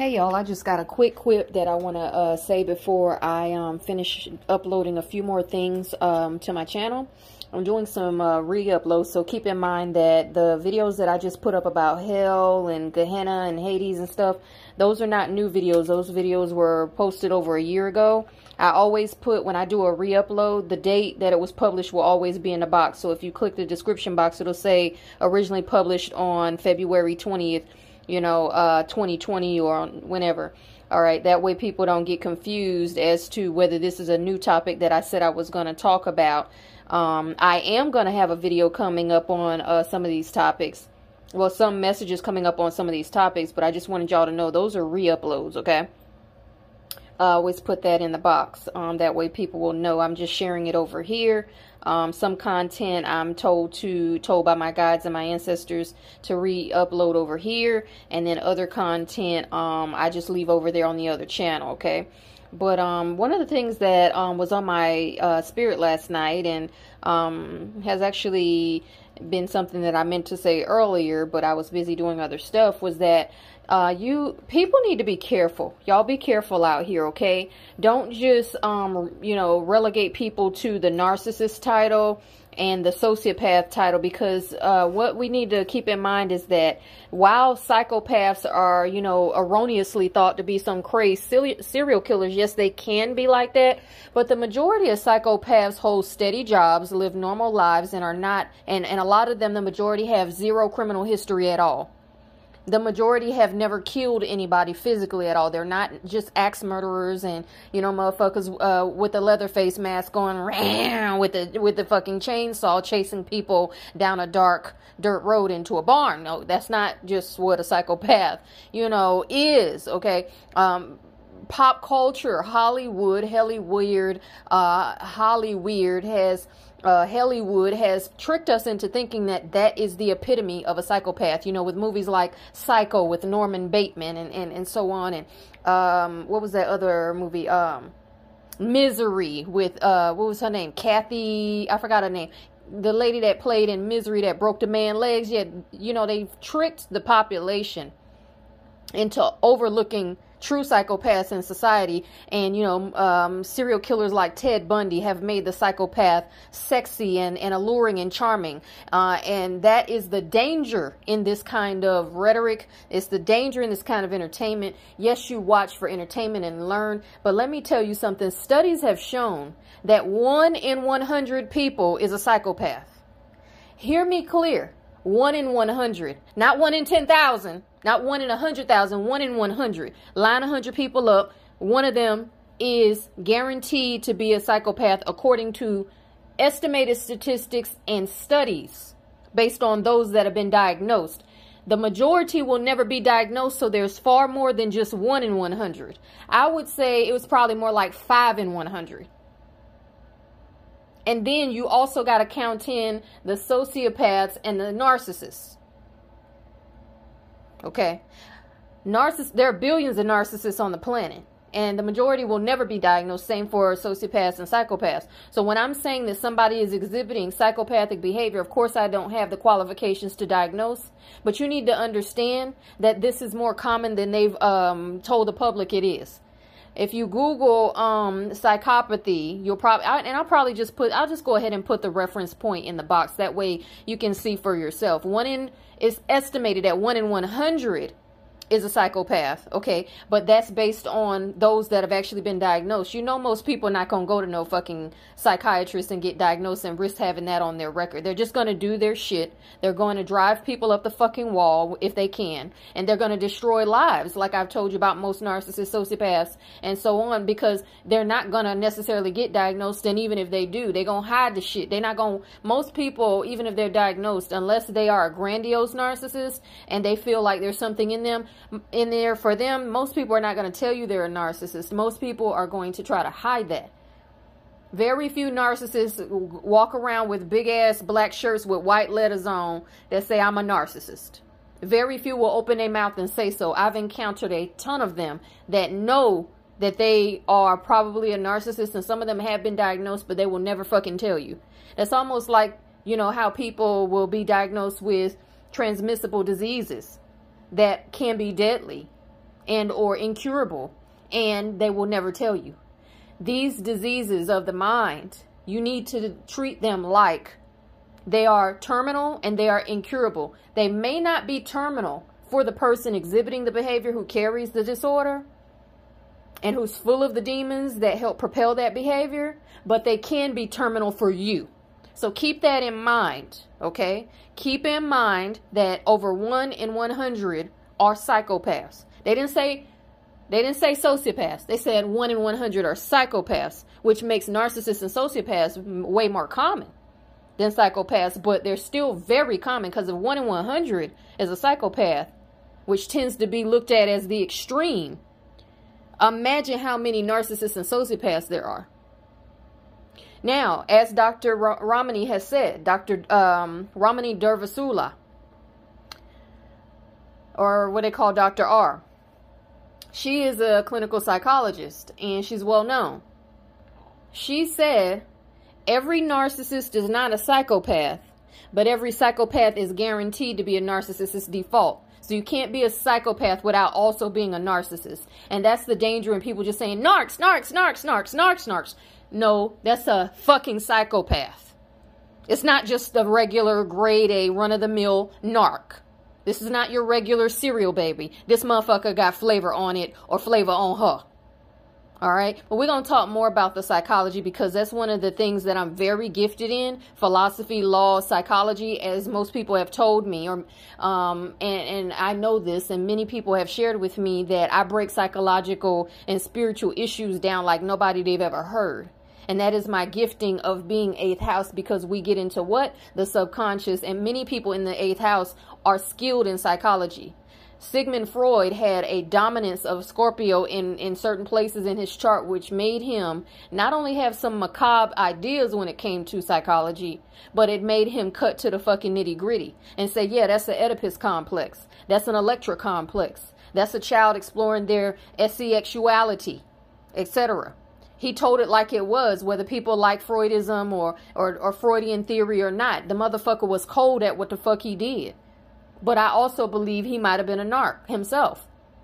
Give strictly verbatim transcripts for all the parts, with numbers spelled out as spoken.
Hey y'all, I just got a quick quip that I want to uh, say before I um, finish uploading a few more things um, to my channel. I'm doing some uh, re-uploads, so keep in mind that the videos that I just put up about hell and Gehenna and Hades and stuff, those are not new videos. Those videos were posted over a year ago. I always put, when I do a re-upload, the date that it was published will always be in the box. So if you click the description box, it'll say originally published on February twentieth. You know, uh, twenty twenty or whenever. All right, that way people don't get confused as to whether this is a new topic that I said I was going to talk about. Um, I am going to have a video coming up on uh, some of these topics. Well, some messages coming up on some of these topics, but I just wanted y'all to know those are re-uploads, okay? Uh, always put that in the box. Um, that way people will know I'm just sharing it over here. Um, some content I'm told to told by my guides and my ancestors to re-upload over here, and then other content um, I just leave over there on the other channel, okay? But um, one of the things that um, was on my uh, spirit last night, and um, has actually been something that I meant to say earlier, but I was busy doing other stuff, was that uh, you people need to be careful. Y'all be careful out here, okay? Don't just, um, you know, relegate people to the narcissist title and the sociopath title, because uh, what we need to keep in mind is that while psychopaths are, you know, erroneously thought to be some crazy serial killers, yes, they can be like that, but the majority of psychopaths hold steady jobs, live normal lives, and are not, and, and a lot of them, the majority have zero criminal history at all. The majority have never killed anybody physically at all. They're not just axe murderers and, you know, motherfuckers uh, with the leather face mask going around with the with the fucking chainsaw chasing people down a dark dirt road into a barn. No, that's not just what a psychopath, you know, is, okay? Um, pop culture, Hollywood, Hollyweird, uh, Hollyweird has... Uh, Hollywood has tricked us into thinking that that is the epitome of a psychopath, you know, with movies like Psycho with Norman Bateman and, and, and so on. And um, what was that other movie? Um, Misery with, uh, what was her name? Kathy, I forgot her name. The lady that played in Misery that broke the man's legs. Yet, you know, they've tricked the population into overlooking true psychopaths in society. And, you know, um, serial killers like Ted Bundy have made the psychopath sexy and, and alluring and charming. Uh, and that is the danger in this kind of rhetoric. It's the danger in this kind of entertainment. Yes, you watch for entertainment and learn, but let me tell you something. Studies have shown that one in one hundred people is a psychopath. Hear me clear. One in one hundred. Not one in ten thousand. Not one in one hundred thousand. One in one hundred. Line one hundred people up. One of them is guaranteed to be a psychopath according to estimated statistics and studies based on those that have been diagnosed. The majority will never be diagnosed, so there's far more than just one in one hundred. I would say it was probably more like five in one hundred. And then you also got to count in the sociopaths and the narcissists. Okay. Narciss- there are billions of narcissists on the planet. And the majority will never be diagnosed. Same for sociopaths and psychopaths. So when I'm saying that somebody is exhibiting psychopathic behavior, of course I don't have the qualifications to diagnose. But you need to understand that this is more common than they've um, told the public it is. If you Google um, psychopathy, you'll probably, and I'll probably just put, I'll just go ahead and put the reference point in the box. That way you can see for yourself. One in, it's estimated that one in one hundred is a psychopath, okay? But that's based on those that have actually been diagnosed. You know, most people are not going to go to no fucking psychiatrist and get diagnosed and risk having that on their record. They're just going to do their shit. They're going to drive people up the fucking wall if they can. And they're going to destroy lives, like I've told you about most narcissists, sociopaths, and so on, because they're not going to necessarily get diagnosed. And even if they do, they're going to hide the shit. They're not going to, most people, even if they're diagnosed, unless they are a grandiose narcissist and they feel like there's something in them, in there for them, most people are not going to tell you they're a narcissist. Most people are going to try to hide that. Very few narcissists walk around with big ass black shirts with white letters on that say I'm a narcissist. Very few will open their mouth and say so. I've encountered a ton of them that know that they are probably a narcissist, and some of them have been diagnosed, but they will never fucking tell you. That's almost like, you know, how people will be diagnosed with transmissible diseases that can be deadly. and or incurable, and they will never tell you. These diseases of the mind, you need to treat them like they are terminal and they are incurable. They may not be terminal for the person exhibiting the behavior who carries the disorder and who's full of the demons that help propel that behavior, but they can be terminal for you. So keep that in mind, okay? Keep in mind that over one in one hundred are psychopaths. They didn't say they didn't say sociopaths. They said one in one hundred are psychopaths, which makes narcissists and sociopaths way more common than psychopaths, but they're still very common, because if one in one hundred is a psychopath, which tends to be looked at as the extreme, imagine how many narcissists and sociopaths there are. Now, as Doctor Ramani has said, Doctor Um, Ramani Durvasula, or what they call Doctor R, she is a clinical psychologist and she's well known. She said, every narcissist is not a psychopath, but every psychopath is guaranteed to be a narcissist's default. So you can't be a psychopath without also being a narcissist. And that's the danger in people just saying, narcs, narcs, narcs, narcs, narcs, narcs. No, that's a fucking psychopath. It's not just a regular grade A run-of-the-mill narc. This is not your regular cereal baby. This motherfucker got flavor on it or flavor on her. All right. But we're going to talk more about the psychology, because that's one of the things that I'm very gifted in. Philosophy, law, psychology, as most people have told me, or um, and, and I know this, and many people have shared with me that I break psychological and spiritual issues down like nobody they've ever heard. And that is my gifting of being eighth house, because we get into what? The subconscious. And many people in the eighth house are skilled in psychology. Sigmund Freud had a dominance of Scorpio in, in certain places in his chart, which made him not only have some macabre ideas when it came to psychology, but it made him cut to the fucking nitty gritty and say, yeah, that's an Oedipus complex. That's an Electra complex. That's a child exploring their sexuality, et cetera. He told it like it was, whether people like Freudism or, or, or Freudian theory or not. The motherfucker was cold at what the fuck he did. But I also believe he might have been a narc himself.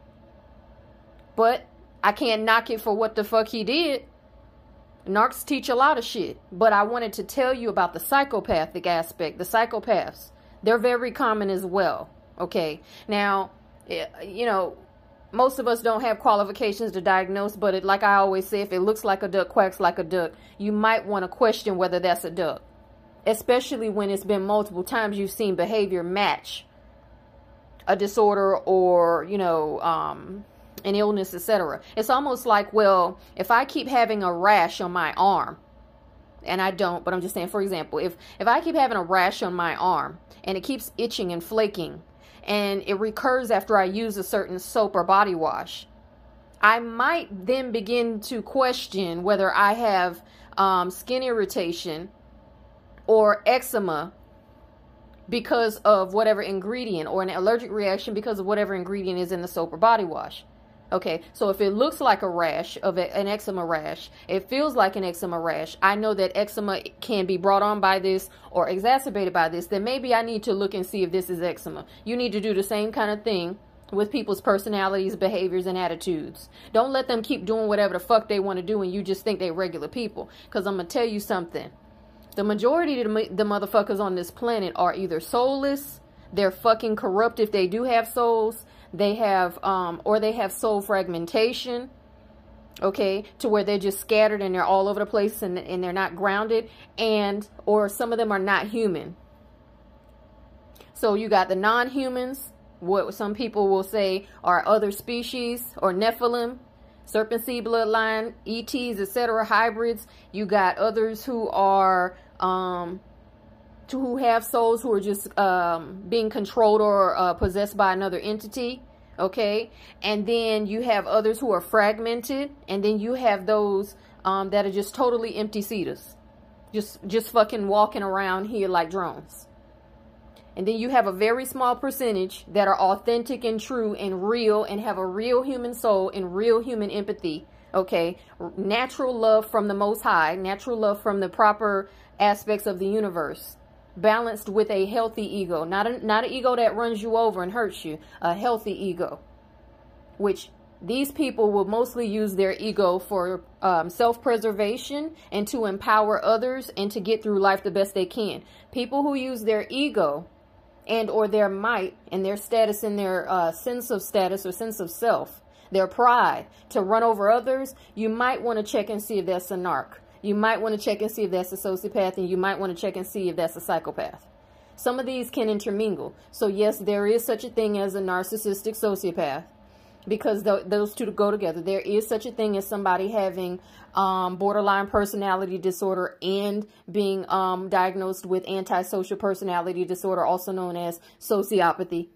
But I can't knock it for what the fuck he did. Narcs teach a lot of shit. But I wanted to tell you about the psychopathic aspect. The psychopaths. They're very common as well. Okay. Now, you know, most of us don't have qualifications to diagnose. But it, like I always say, if it looks like a duck, quacks like a duck, you might want to question whether that's a duck. Especially when it's been multiple times you've seen behavior match a disorder or, you know, um, an illness, et cetera. It's almost like, well, if I keep having a rash on my arm, and I don't, but I'm just saying, for example, if, if I keep having a rash on my arm and it keeps itching and flaking and it recurs after I use a certain soap or body wash, I might then begin to question whether I have um, skin irritation or eczema because of whatever ingredient, or an allergic reaction because of whatever ingredient is in the soap or body wash. Okay, so if it looks like a rash, of a, an eczema rash, it feels like an eczema rash, I know that eczema can be brought on by this or exacerbated by this, then maybe I need to look and see if this is eczema. You need to do the same kind of thing with people's personalities, behaviors, and attitudes. Don't let them keep doing whatever the fuck they want to do and you just think they're regular people. Because I'm going to tell you something. The majority of the, the motherfuckers on this planet are either soulless, they're fucking corrupt if they do have souls, they have, um, or they have soul fragmentation, okay, to where they're just scattered and they're all over the place and, and they're not grounded, and, or some of them are not human. So you got the non-humans, what some people will say are other species, or Nephilim, serpent seed bloodline, E Ts, et cetera, hybrids. You got others who are um to who have souls who are just um being controlled or uh, possessed by another entity, okay? And then you have others who are fragmented, and then you have those um that are just totally empty seaters, just just fucking walking around here like drones. And then you have a very small percentage that are authentic and true and real and have a real human soul and real human empathy. Okay. Natural love from the Most High, natural love from the proper aspects of the universe, balanced with a healthy ego, not a, not an ego that runs you over and hurts you, a healthy ego, which These people will mostly use their ego for um, self-preservation and to empower others and to get through life the best they can. People who use their ego and or their might and their status and their uh, sense of status or sense of self, their pride, to run over others, you might want to check and see if that's a narc. You might want to check and see if that's a sociopath, and you might want to check and see if that's a psychopath. Some of these can intermingle. So yes, there is such a thing as a narcissistic sociopath, because th those two go together. There is such a thing as somebody having um, borderline personality disorder and being um, diagnosed with antisocial personality disorder, also known as sociopathy.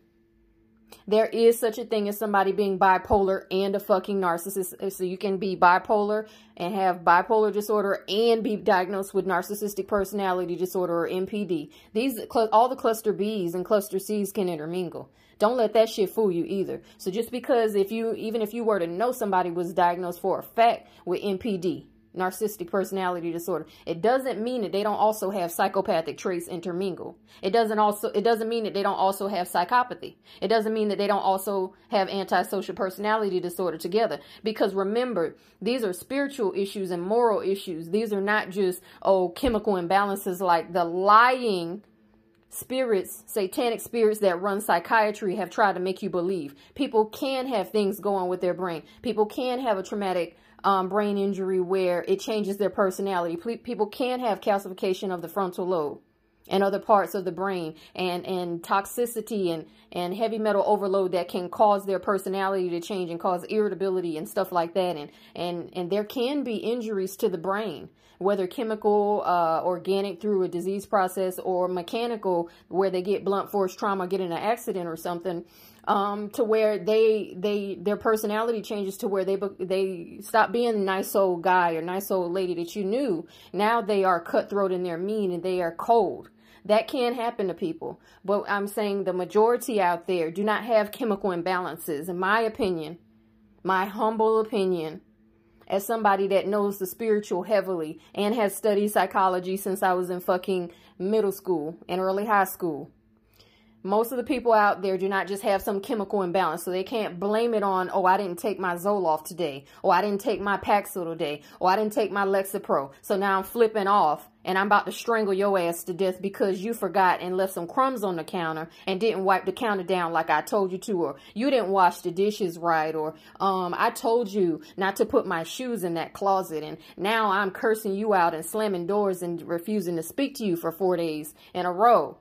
There is such a thing as somebody being bipolar and a fucking narcissist. So you can be bipolar and have bipolar disorder and be diagnosed with narcissistic personality disorder, or N P D. These, all the cluster B's and cluster C's can intermingle. Don't let that shit fool you either. So just because if you, even if you were to know somebody was diagnosed for a fact with N P D, narcissistic personality disorder, it doesn't mean that they don't also have psychopathic traits intermingle. It doesn't also, it doesn't mean that they don't also have psychopathy. It doesn't mean that they don't also have antisocial personality disorder together. Because remember, these are spiritual issues and moral issues. These are not just, oh, chemical imbalances like the lying spirits, satanic spirits that run psychiatry have tried to make you believe. People can have things go on with their brain. People can have a traumatic um, brain injury where it changes their personality. People can have calcification of the frontal lobe and other parts of the brain, and, and toxicity and, and heavy metal overload that can cause their personality to change and cause irritability and stuff like that. And, and, and there can be injuries to the brain, whether chemical, uh, organic through a disease process, or mechanical where they get blunt force trauma, get in an accident or something, um, to where they, they, their personality changes to where they, they stop being a nice old guy or nice old lady that you knew. Now they are cutthroat and they're mean and they are cold. That can happen to people. But I'm saying the majority out there do not have chemical imbalances. In my opinion, my humble opinion, as somebody that knows the spiritual heavily and has studied psychology since I was in fucking middle school and early high school, most of the people out there do not just have some chemical imbalance. So they can't blame it on, oh, I didn't take my Zoloft today. Or I didn't take my Paxil today. Or I didn't take my Lexapro. So now I'm flipping off and I'm about to strangle your ass to death because you forgot and left some crumbs on the counter and didn't wipe the counter down like I told you to. Or you didn't wash the dishes right. Or um, I told you not to put my shoes in that closet. And now I'm cursing you out and slamming doors and refusing to speak to you for four days in a row.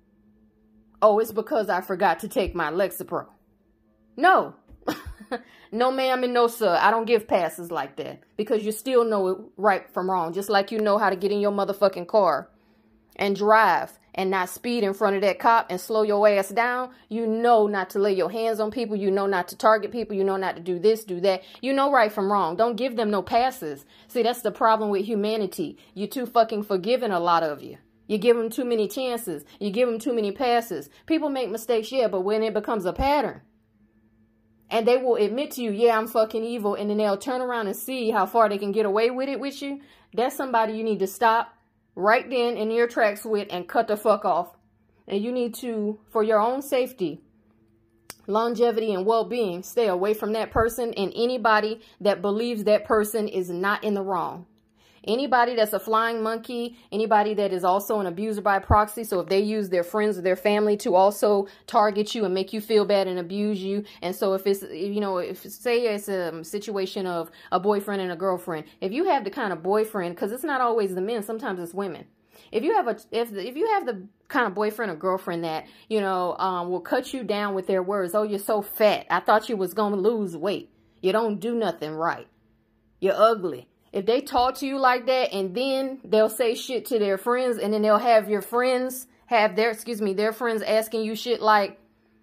Oh, it's because I forgot to take my Lexapro. No. No, ma'am, and no, sir. I don't give passes like that. Because you still know it right from wrong. Just like you know how to get in your motherfucking car and drive and not speed in front of that cop and slow your ass down. You know not to lay your hands on people. You know not to target people. You know not to do this, do that. You know right from wrong. Don't give them no passes. See, that's the problem with humanity. You're too fucking forgiving, a lot of you. You give them too many chances. You give them too many passes. People make mistakes, yeah, but when it becomes a pattern, and they will admit to you, yeah, I'm fucking evil, and then they'll turn around and see how far they can get away with it with you, that's somebody you need to stop right then in your tracks with and cut the fuck off. And you need to, for your own safety, longevity, and well-being, stay away from that person and anybody that believes that person is not in the wrong. Anybody that's a flying monkey, anybody that is also an abuser by proxy, so if they use their friends or their family to also target you and make you feel bad and abuse you, and so if it's, you know, if say it's a situation of a boyfriend and a girlfriend, if you have the kind of boyfriend, because it's not always the men, sometimes it's women. If you have a, if, if you have the kind of boyfriend or girlfriend that, you know, um, will cut you down with their words, oh, you're so fat, I thought you was going to lose weight, you don't do nothing right, you're ugly. If they talk to you like that and then they'll say shit to their friends and then they'll have your friends have their, excuse me, their friends asking you shit like,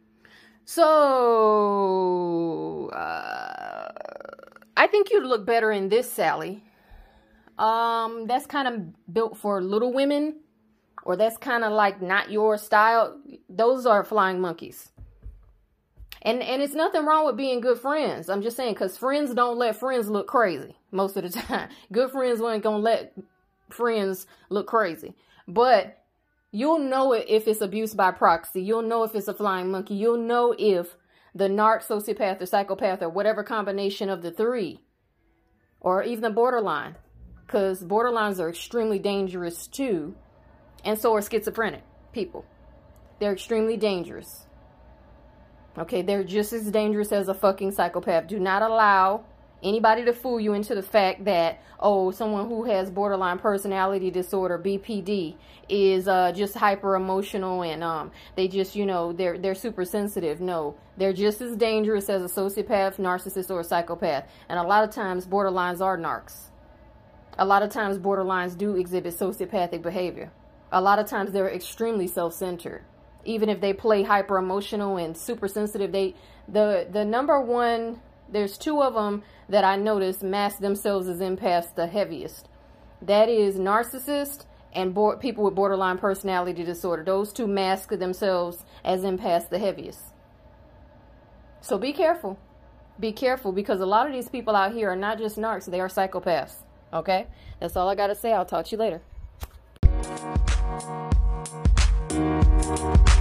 so, uh, I think you'd look better in this, Sally. Um, that's kind of built for little women, or that's kind of like not your style. Those are flying monkeys. And and it's nothing wrong with being good friends. I'm just saying, because friends don't let friends look crazy most of the time. Good friends weren't going to let friends look crazy. But you'll know it if it's abuse by proxy. You'll know if it's a flying monkey. You'll know if the narc, sociopath, or psychopath, or whatever combination of the three, or even the borderline, because borderlines are extremely dangerous too, and so are schizophrenic people. They're extremely dangerous. Okay, they're just as dangerous as a fucking psychopath. Do not allow anybody to fool you into the fact that, oh, someone who has borderline personality disorder, B P D, is uh, just hyper emotional and um, they just, you know, they're they're super sensitive. No, they're just as dangerous as a sociopath, narcissist, or a psychopath. And a lot of times, borderlines are narcs. A lot of times, borderlines do exhibit sociopathic behavior. A lot of times, they're extremely self-centered. Even if they play hyper emotional and super sensitive, they the the number one. There's two of them that I noticed mask themselves as empaths the heaviest. That is narcissist and bo people with borderline personality disorder. Those two mask themselves as empaths the heaviest. So be careful. Be careful, because a lot of these people out here are not just narcs, they are psychopaths. Okay? That's all I got to say. I'll talk to you later.